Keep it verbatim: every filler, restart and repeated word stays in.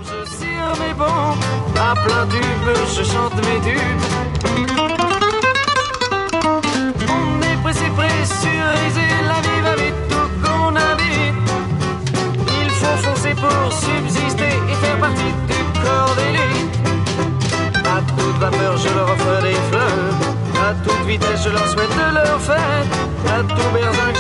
Je cire mes bons, à plein tube, je chante mes tubes. On est pressé, pressurisé, la vie va vite, tout qu'on habite. Il faut foncer pour subsister et faire partie du corps d'élite. À toute vapeur, je leur offre des fleurs. À toute vitesse, je leur souhaite de leur fête. À tout berzingue,